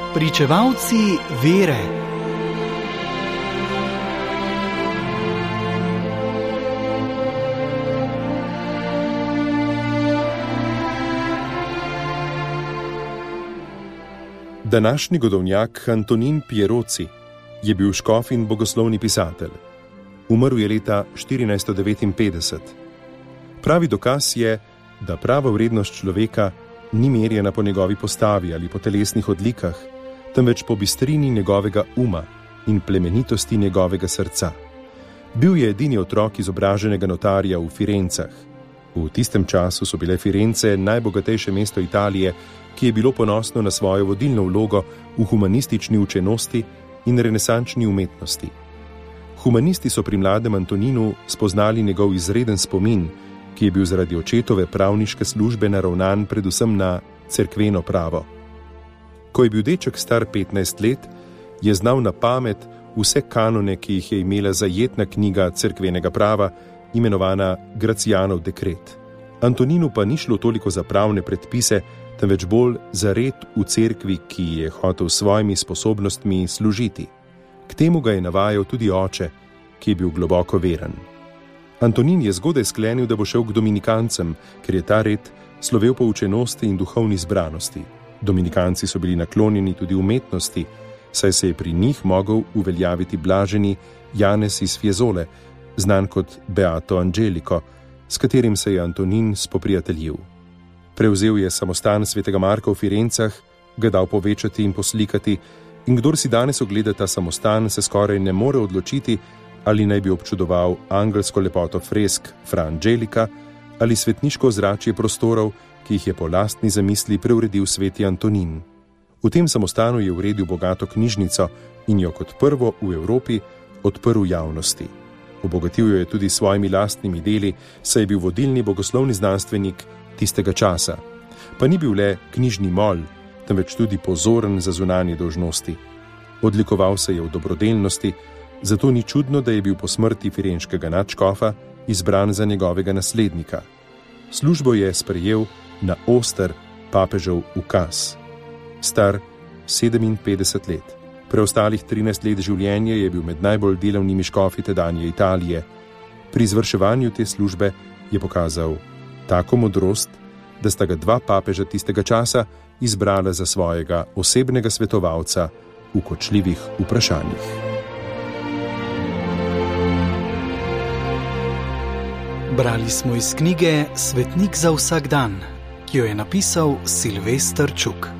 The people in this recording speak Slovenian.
Pričevalci vere. Današnji godovnjak Antonin Pieroci je bil škof in bogoslovni pisatelj. Umrl je leta 1459. Pravi dokaz je, da prava vrednost človeka ni merjena po njegovi postavi ali po telesnih odlikah, temveč po bistrini njegovega uma in plemenitosti njegovega srca. Bil je edini otrok izobraženega notarja v Firencah. V tistem času so bile Firence najbogatejše mesto Italije, ki je bilo ponosno na svojo vodilno vlogo v humanistični učenosti in renesančni umetnosti. Humanisti so pri mladem Antoninu spoznali njegov izreden spomin, ki je bil zaradi očetove pravniške službe naravnan predvsem na cerkveno pravo. Ko je bil deček star 15 let, je znal na pamet vse kanone, ki jih je imela zajetna knjiga cerkvenega prava, imenovana Gracijanov dekret. Antoninu pa ni šlo toliko za pravne predpise, temveč bolj za red v cerkvi, ki je hotel s svojimi sposobnostmi služiti. K temu ga je navajal tudi oče, ki je bil globoko veren. Antonin je zgodaj sklenil, da bo šel k dominikancem, ker je ta red slovel po učenosti in duhovni zbranosti. Dominikanci so bili naklonjeni tudi umetnosti, saj se je pri njih mogel uveljaviti blaženi Janez iz Fiesole, znan kot Beato Angelico, s katerim se je Antonin spoprijateljil. Prevzel je samostan svetega Marka v Firencah, ga dal povečati in poslikati, in kdor si danes ogleda ta samostan, se skoraj ne more odločiti, ali naj bi občudoval angelsko lepoto fresk Fra Angelica ali svetniško ozračje prostorov, ki jih je po lastni zamisli preuredil sveti Antonin. V tem samostanu je uredil bogato knjižnico in jo kot prvo v Evropi odprl javnosti. Obogatil jo je tudi s svojimi lastnimi deli, saj je bil vodilni bogoslovni znanstvenik tistega časa. Pa ni bil le knjižni mol, temveč tudi pozoren za zunanje dolžnosti. Odlikoval se je v dobrodelnosti, zato ni čudno, da je bil po smrti firenškega nadškofa izbran za njegovega naslednika. Službo je sprejel na oster papežev ukaz. Star 57 let. Preostalih 13 let življenja je bil med najbolj delavnimi škofi tedanje Italije. Pri izvrševanju te službe je pokazal tako modrost, da sta ga dva papeža tistega časa izbrala za svojega osebnega svetovalca v kočljivih vprašanjih. Brali smo iz knjige Svetnik za vsak dan, ki jo je napisal Silvester Čuk.